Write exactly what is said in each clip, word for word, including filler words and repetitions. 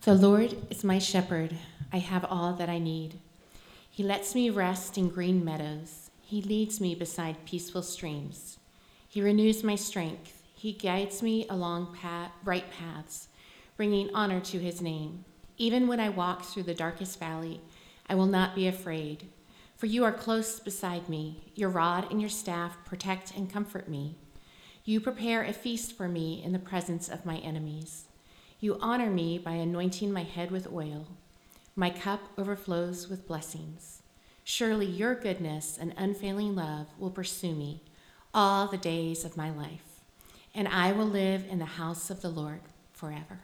The Lord is my shepherd. I have all that I need. He lets me rest in green meadows. He leads me beside peaceful streams. He renews my strength. He guides me along path, right paths, bringing honor to his name. Even when I walk through the darkest valley, I will not be afraid, for you are close beside me. Your rod and your staff protect and comfort me. You prepare a feast for me in the presence of my enemies. You honor me by anointing my head with oil. My cup overflows with blessings. Surely your goodness and unfailing love will pursue me all the days of my life, and I will live in the house of the Lord forever.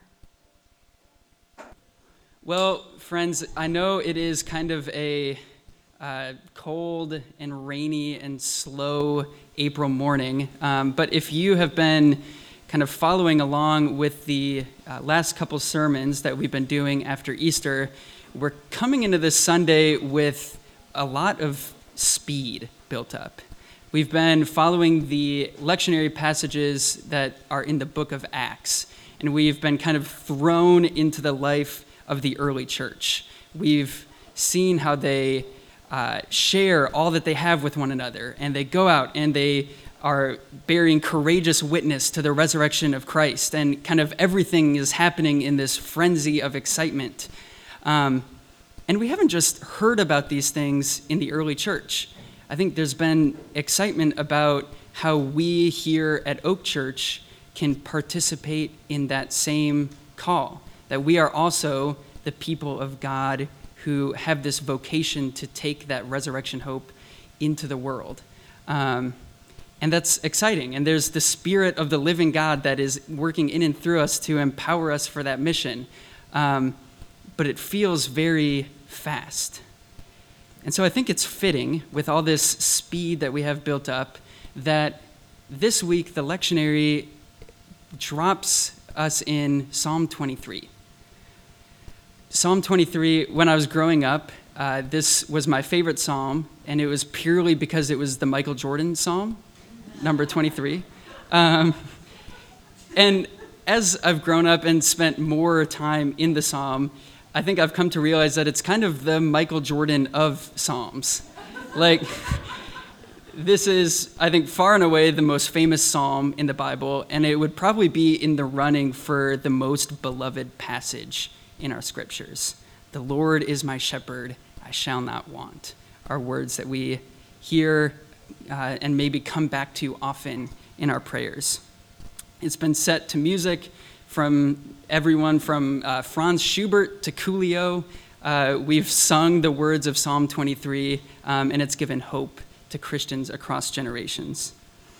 Well, friends, I know it is kind of a uh, cold and rainy and slow April morning, um, but if you have been kind of following along with the uh, last couple sermons that we've been doing after Easter, we're coming into this Sunday with a lot of speed built up. We've been following the lectionary passages that are in the book of Acts, and we've been kind of thrown into the life of the early church. We've seen how they uh, share all that they have with one another, and they go out and they are bearing courageous witness to the resurrection of Christ, and kind of everything is happening in this frenzy of excitement. Um, and we haven't just heard about these things in the early church. I think there's been excitement about how we here at Oak Church can participate in that same call, that we are also the people of God who have this vocation to take that resurrection hope into the world. Um, And that's exciting. And there's the Spirit of the living God that is working in and through us to empower us for that mission. Um, but it feels very fast. And so I think it's fitting, with all this speed that we have built up, that this week the lectionary drops us in Psalm twenty-three. Psalm twenty-three, when I was growing up, uh, this was my favorite psalm, and it was purely because it was the Michael Jordan psalm. Number twenty-three. Um, and as I've grown up and spent more time in the psalm, I think I've come to realize that it's kind of the Michael Jordan of psalms. Like, this is, I think, far and away the most famous psalm in the Bible, and it would probably be in the running for the most beloved passage in our scriptures. The Lord is my shepherd, I shall not want, are words that we hear Uh, and maybe come back to often in our prayers. It's been set to music from everyone from uh, Franz Schubert to Coolio. Uh, we've sung the words of Psalm twenty-three, um, and it's given hope to Christians across generations.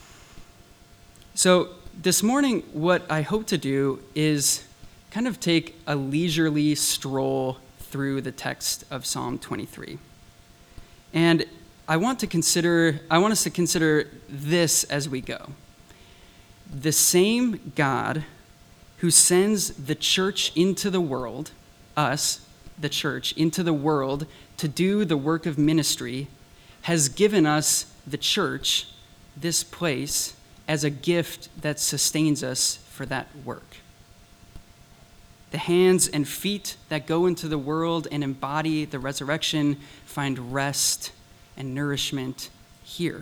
So this morning, what I hope to do is kind of take a leisurely stroll through the text of Psalm twenty-three. And I want to consider, I want us to consider this as we go. The same God who sends the church into the world, us, the church, into the world to do the work of ministry, has given us, the church, this place, as a gift that sustains us for that work. The hands and feet that go into the world and embody the resurrection find rest and nourishment here.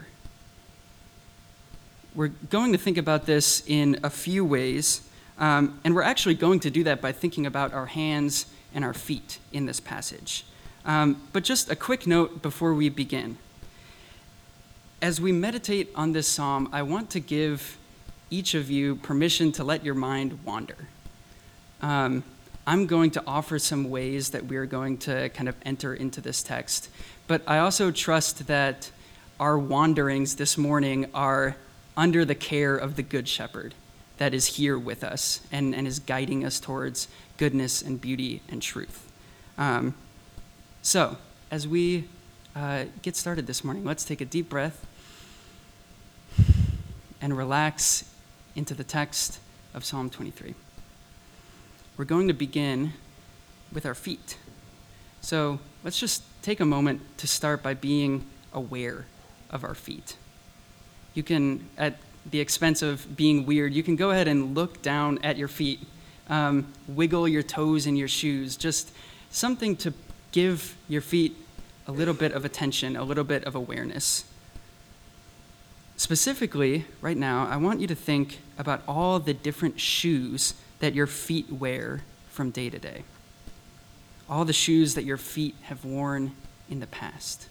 We're going to think about this in a few ways, um, and we're actually going to do that by thinking about our hands and our feet in this passage. Um, but just a quick note before we begin. As we meditate on this psalm, I want to give each of you permission to let your mind wander. Um, I'm going to offer some ways that we are going to kind of enter into this text. But I also trust that our wanderings this morning are under the care of the Good Shepherd that is here with us and, and is guiding us towards goodness and beauty and truth. Um, so, as we uh, get started this morning, let's take a deep breath and relax into the text of Psalm twenty-three. We're going to begin with our feet. So let's just take a moment to start by being aware of our feet. You can, at the expense of being weird, you can go ahead and look down at your feet Um, wiggle your toes in your shoes, just something to give your feet a little bit of attention, a little bit of awareness. Specifically, right now, I want you to think about all the different shoes that your feet wear from day to day. All the shoes that your feet have worn in the past.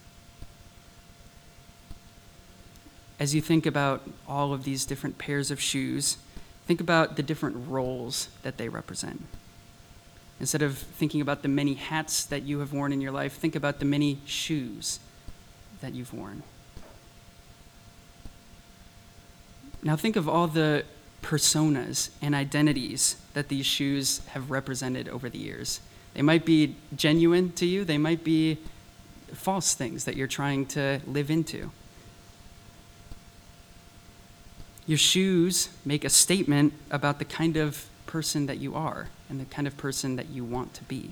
As you think about all of these different pairs of shoes, think about the different roles that they represent. Instead of thinking about the many hats that you have worn in your life, think about the many shoes that you've worn. Now think of all the personas and identities that these shoes have represented over the years. They might be genuine to you, they might be false things that you're trying to live into. Your shoes make a statement about the kind of person that you are and the kind of person that you want to be.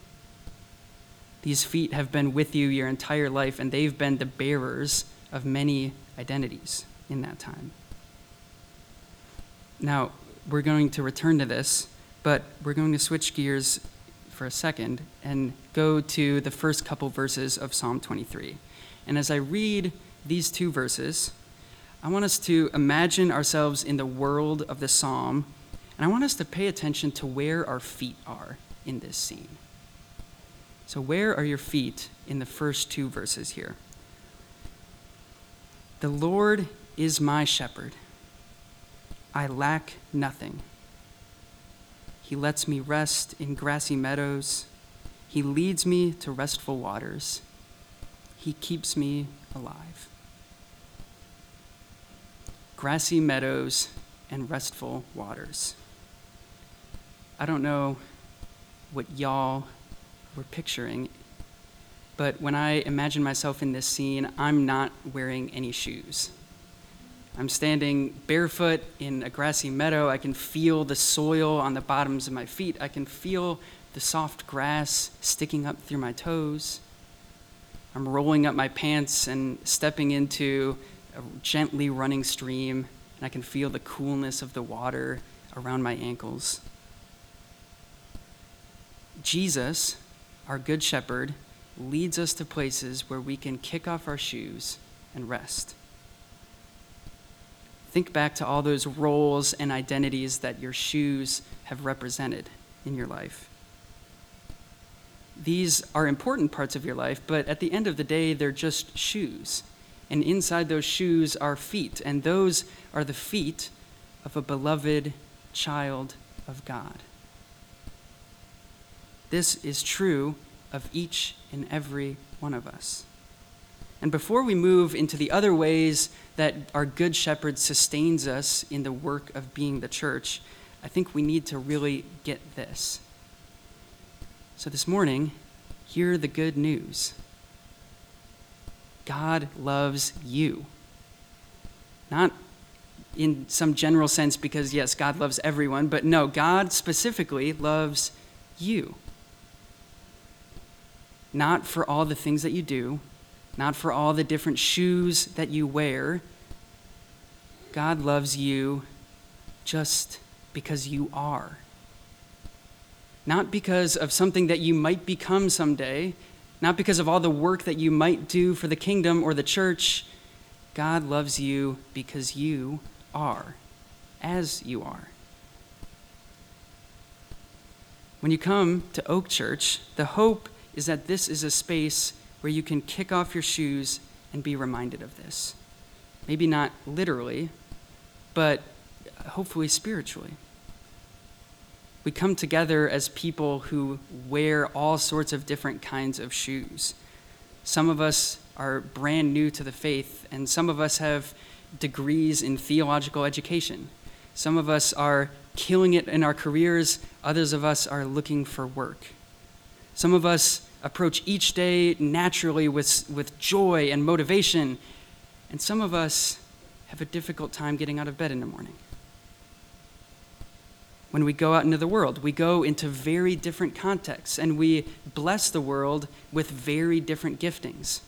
These feet have been with you your entire life, and they've been the bearers of many identities in that time. Now, we're going to return to this, but we're going to switch gears for a second and go to the first couple verses of Psalm twenty-three. And as I read these two verses, I want us to imagine ourselves in the world of the psalm, and I want us to pay attention to where our feet are in this scene. So where are your feet in the first two verses here? The Lord is my shepherd. I lack nothing. He lets me rest in grassy meadows. He leads me to restful waters. He keeps me alive. Grassy meadows and restful waters. I don't know what y'all were picturing, but when I imagine myself in this scene, I'm not wearing any shoes. I'm standing barefoot in a grassy meadow. I can feel the soil on the bottoms of my feet. I can feel the soft grass sticking up through my toes. I'm rolling up my pants and stepping into a gently running stream, and I can feel the coolness of the water around my ankles. Jesus, our good shepherd, leads us to places where we can kick off our shoes and rest. Think back to all those roles and identities that your shoes have represented in your life. These are important parts of your life, but at the end of the day, they're just shoes. And inside those shoes are feet, and those are the feet of a beloved child of God. This is true of each and every one of us. And before we move into the other ways that our good shepherd sustains us in the work of being the church, I think we need to really get this. So this morning, hear the good news. God loves you. Not in some general sense because, yes, God loves everyone, but no, God specifically loves you. Not for all the things that you do, not for all the different shoes that you wear. God loves you just because you are. Not because of something that you might become someday, not because of all the work that you might do for the kingdom or the church. God loves you because you are, as you are. When you come to Oak Church, the hope is that this is a space where you can kick off your shoes and be reminded of this. Maybe not literally, but hopefully spiritually. We come together as people who wear all sorts of different kinds of shoes. Some of us are brand new to the faith, and some of us have degrees in theological education. Some of us are killing it in our careers. Others of us are looking for work. Some of us approach each day naturally with, with joy and motivation, and some of us have a difficult time getting out of bed in the morning. When we go out into the world, we go into very different contexts, and we bless the world with very different giftings.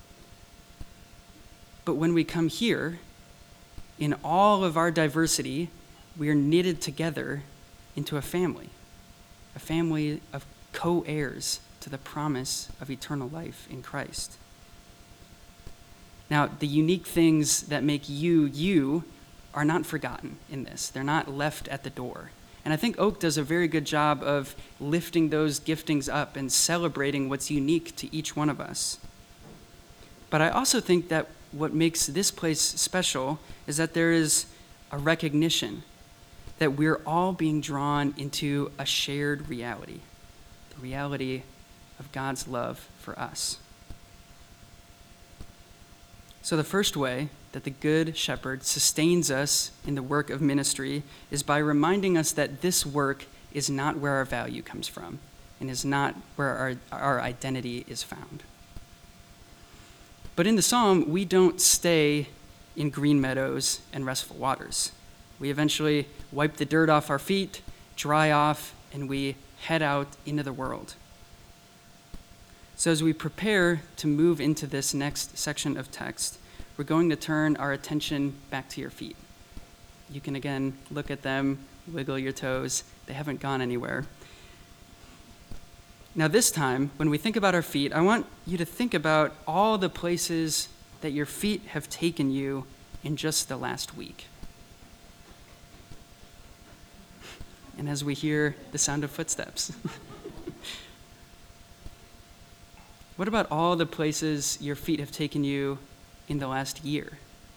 But when we come here, in all of our diversity, we are knitted together into a family, a family of co-heirs to the promise of eternal life in Christ. Now, the unique things that make you, you, are not forgotten in this. They're not left at the door. And I think Oak does a very good job of lifting those giftings up and celebrating what's unique to each one of us. But I also think that what makes this place special is that there is a recognition that we're all being drawn into a shared reality, the reality of God's love for us. So the first way that the Good Shepherd sustains us in the work of ministry is by reminding us that this work is not where our value comes from and is not where our, our identity is found. But in the psalm, we don't stay in green meadows and restful waters. We eventually wipe the dirt off our feet, dry off, and we head out into the world. So as we prepare to move into this next section of text, we're going to turn our attention back to your feet. You can again look at them, wiggle your toes. They haven't gone anywhere. Now this time, when we think about our feet, I want you to think about all the places that your feet have taken you in just the last week. And as we hear the sound of footsteps. What about all the places your feet have taken you in the last year?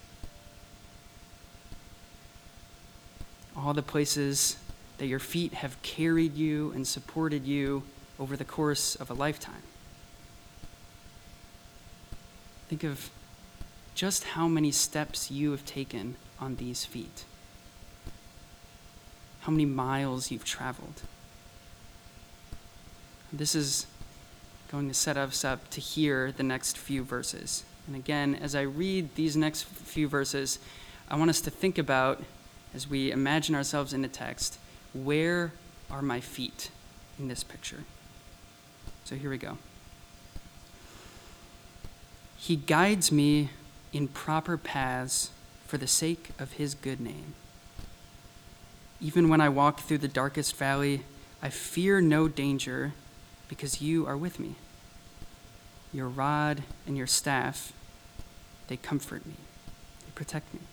All the places that your feet have carried you and supported you over the course of a lifetime. Think of just how many steps you have taken on these feet. How many miles you've traveled. This is going to set us up to hear the next few verses. And again, as I read these next few verses, I want us to think about, as we imagine ourselves in the text, where are my feet in this picture? So here we go. He guides me in proper paths for the sake of his good name. Even when I walk through the darkest valley, I fear no danger because you are with me. Your rod and your staff, they comfort me. They protect me.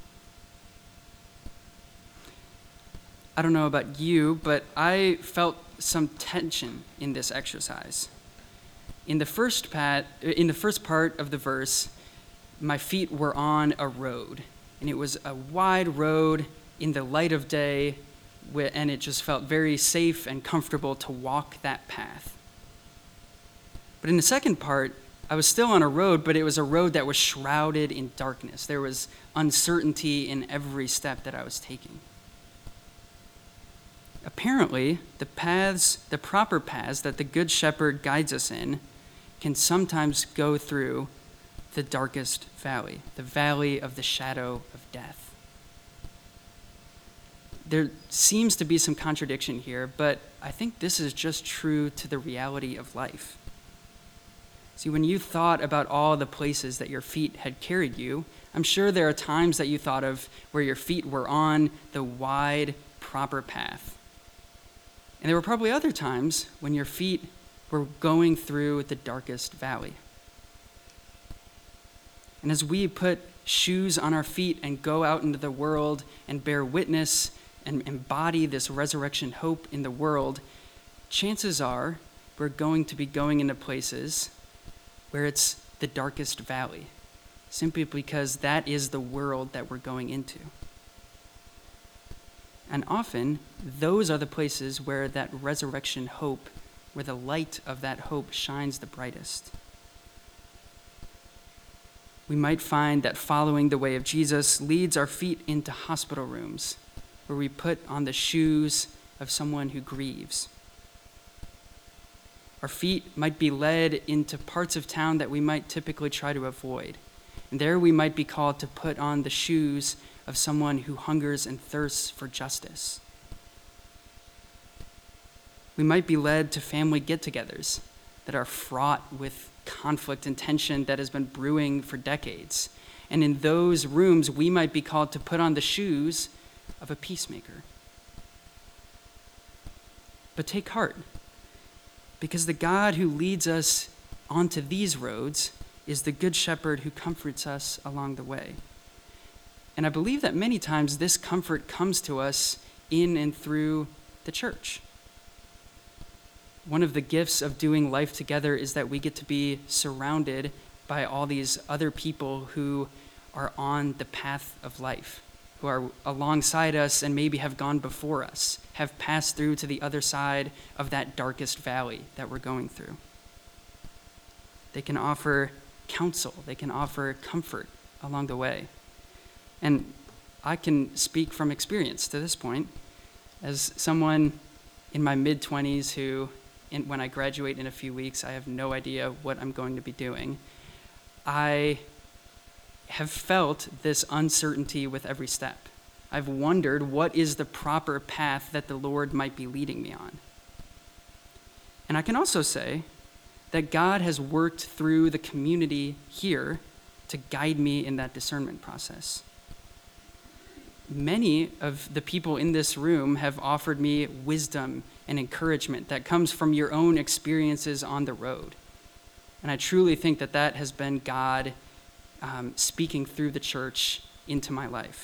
I don't know about you, but I felt some tension in this exercise. In the first pat, in the first part of the verse, my feet were on a road, and it was a wide road in the light of day, and it just felt very safe and comfortable to walk that path. But in the second part, I was still on a road, but it was a road that was shrouded in darkness. There was uncertainty in every step that I was taking. Apparently, the paths, the proper paths that the Good Shepherd guides us in can sometimes go through the darkest valley, the valley of the shadow of death. There seems to be some contradiction here, but I think this is just true to the reality of life. See, when you thought about all the places that your feet had carried you, I'm sure there are times that you thought of where your feet were on the wide, proper path. And there were probably other times when your feet were going through the darkest valley. And as we put shoes on our feet and go out into the world and bear witness and embody this resurrection hope in the world, chances are we're going to be going into places where it's the darkest valley, simply because that is the world that we're going into. And often, those are the places where that resurrection hope, where the light of that hope shines the brightest. We might find that following the way of Jesus leads our feet into hospital rooms, where we put on the shoes of someone who grieves. Our feet might be led into parts of town that we might typically try to avoid. And there we might be called to put on the shoes of someone who hungers and thirsts for justice. We might be led to family get-togethers that are fraught with conflict and tension that has been brewing for decades. And in those rooms, we might be called to put on the shoes of a peacemaker. But take heart, because the God who leads us onto these roads is the good shepherd who comforts us along the way. And I believe that many times this comfort comes to us in and through the church. One of the gifts of doing life together is that we get to be surrounded by all these other people who are on the path of life, who are alongside us and maybe have gone before us, have passed through to the other side of that darkest valley that we're going through. They can offer counsel, they can offer comfort along the way. And I can speak from experience to this point as someone in my mid-twenties who, in, when I graduate in a few weeks, I have no idea what I'm going to be doing. I have felt this uncertainty with every step. I've wondered what is the proper path that the Lord might be leading me on. And I can also say that God has worked through the community here to guide me in that discernment process. Many of the people in this room have offered me wisdom and encouragement that comes from your own experiences on the road. And I truly think that that has been God um, speaking through the church into my life.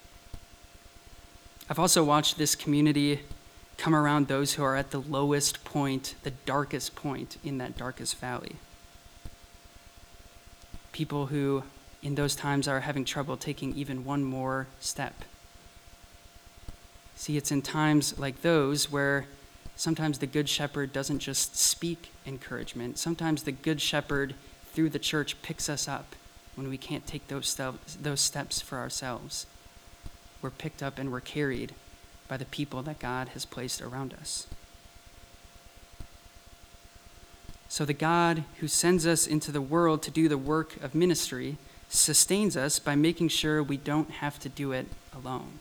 I've also watched this community come around those who are at the lowest point, the darkest point in that darkest valley. People who, in those times, are having trouble taking even one more step. See, it's in times like those where sometimes the Good Shepherd doesn't just speak encouragement. Sometimes the Good Shepherd, through the church, picks us up when we can't take those steps, those steps for ourselves. We're picked up and we're carried by the people that God has placed around us. So the God who sends us into the world to do the work of ministry sustains us by making sure we don't have to do it alone.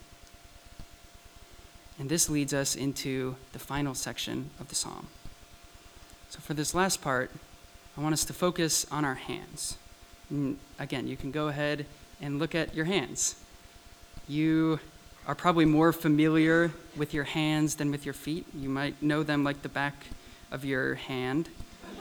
And this leads us into the final section of the psalm. So for this last part, I want us to focus on our hands. And again, you can go ahead and look at your hands. You are probably more familiar with your hands than with your feet. You might know them like the back of your hand.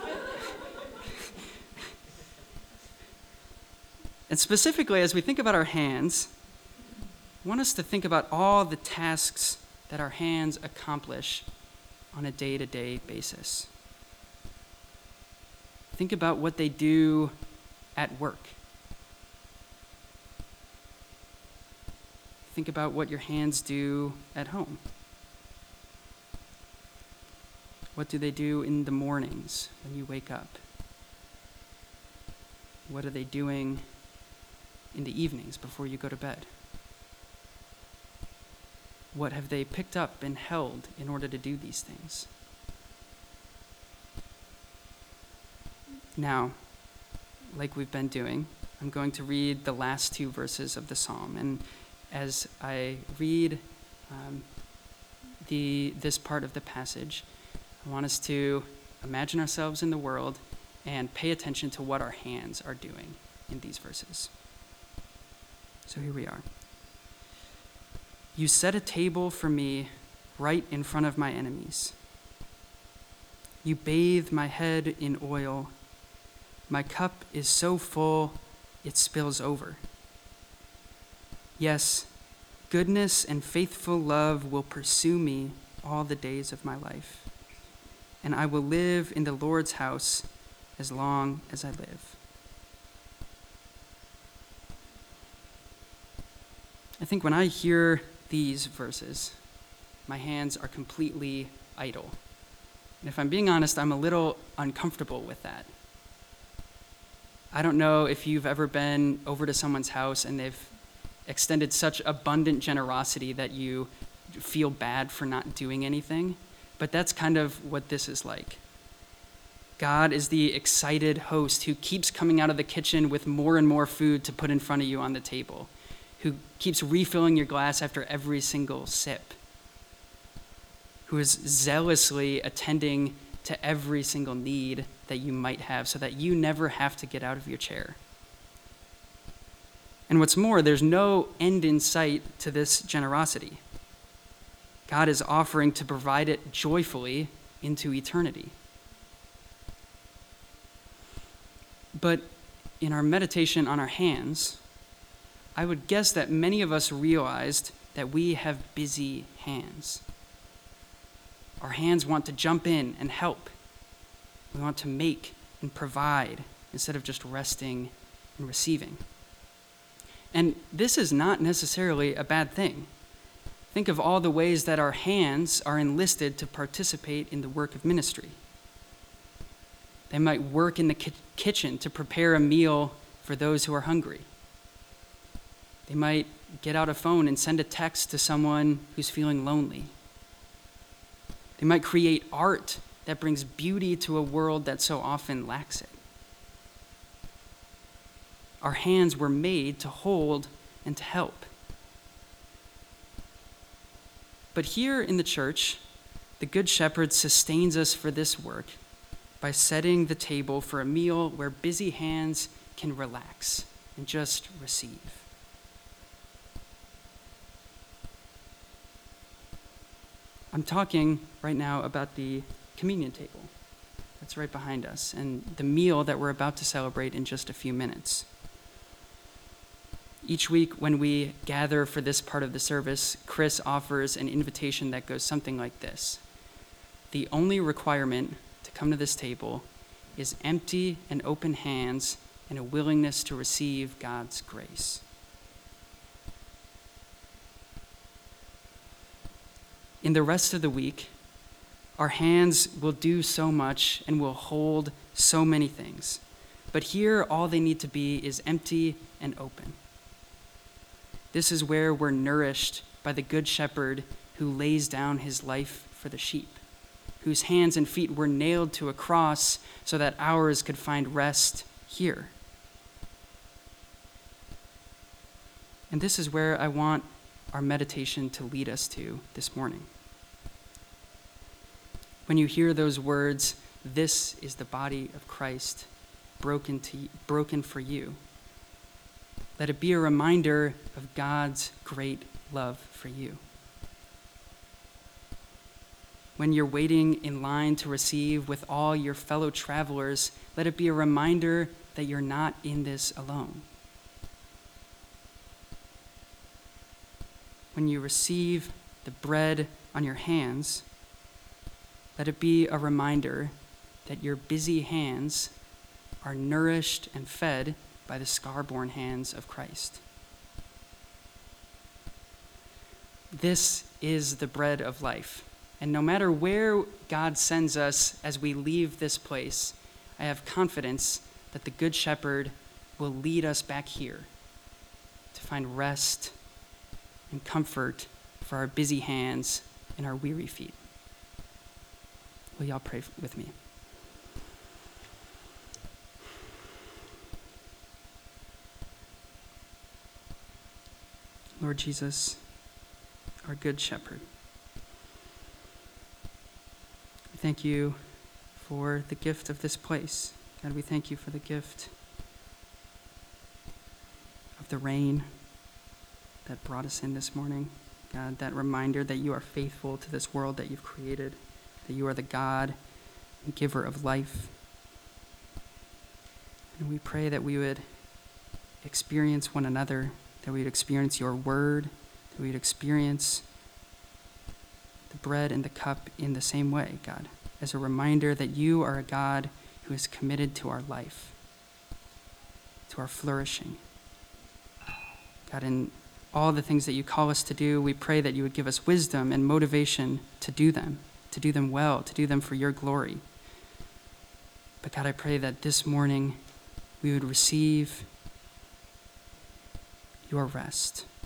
And specifically, as we think about our hands, I want us to think about all the tasks that our hands accomplish on a day-to-day basis. Think about what they do at work. Think about what your hands do at home. What do they do in the mornings when you wake up? What are they doing in the evenings before you go to bed? What have they picked up and held in order to do these things? Now, like we've been doing, I'm going to read the last two verses of the psalm. And as I read um, the this part of the passage, I want us to imagine ourselves in the world and pay attention to what our hands are doing in these verses. So here we are. You set a table for me right in front of my enemies. You bathe my head in oil. My cup is so full, it spills over. Yes, goodness and faithful love will pursue me all the days of my life, and I will live in the Lord's house as long as I live. I think when I hear these verses, my hands are completely idle. And if I'm being honest, I'm a little uncomfortable with that. I don't know if you've ever been over to someone's house and they've extended such abundant generosity that you feel bad for not doing anything, but that's kind of what this is like. God is the excited host who keeps coming out of the kitchen with more and more food to put in front of you on the table, who keeps refilling your glass after every single sip, who is zealously attending to every single need that you might have so that you never have to get out of your chair. And what's more, there's no end in sight to this generosity. God is offering to provide it joyfully into eternity. But in our meditation on our hands, I would guess that many of us realized that we have busy hands. Our hands want to jump in and help. We want to make and provide instead of just resting and receiving. And this is not necessarily a bad thing. Think of all the ways that our hands are enlisted to participate in the work of ministry. They might work in the ki- kitchen to prepare a meal for those who are hungry. They might get out a phone and send a text to someone who's feeling lonely. They might create art that brings beauty to a world that so often lacks it. Our hands were made to hold and to help. But here in the church, the Good Shepherd sustains us for this work by setting the table for a meal where busy hands can relax and just receive. I'm talking right now about the communion table that's right behind us and the meal that we're about to celebrate in just a few minutes. Each week when we gather for this part of the service, Chris offers an invitation that goes something like this. The only requirement to come to this table is empty and open hands and a willingness to receive God's grace. In the rest of the week, our hands will do so much and will hold so many things. But here, all they need to be is empty and open. This is where we're nourished by the Good Shepherd who lays down his life for the sheep, whose hands and feet were nailed to a cross so that ours could find rest here. And this is where I want our meditation to lead us to this morning. When you hear those words, "This is the body of Christ, broken to, broken for you," let it be a reminder of God's great love for you. When you're waiting in line to receive with all your fellow travelers, let it be a reminder that you're not in this alone. When you receive the bread on your hands, let it be a reminder that your busy hands are nourished and fed by the scar-borne hands of Christ. This is the bread of life. And no matter where God sends us as we leave this place, I have confidence that the Good Shepherd will lead us back here to find rest and comfort for our busy hands and our weary feet. Will y'all pray with me? Lord Jesus, our Good Shepherd, we thank you for the gift of this place. God, we thank you for the gift of the rain that brought us in this morning. God, that reminder that you are faithful to this world that you've created, that you are the God and giver of life. And we pray that we would experience one another, that we would experience your word, that we would experience the bread and the cup in the same way, God, as a reminder that you are a God who is committed to our life, to our flourishing. God, in all the things that you call us to do, we pray that you would give us wisdom and motivation to do them, to do them well, to do them for your glory. But God, I pray that this morning we would receive your rest.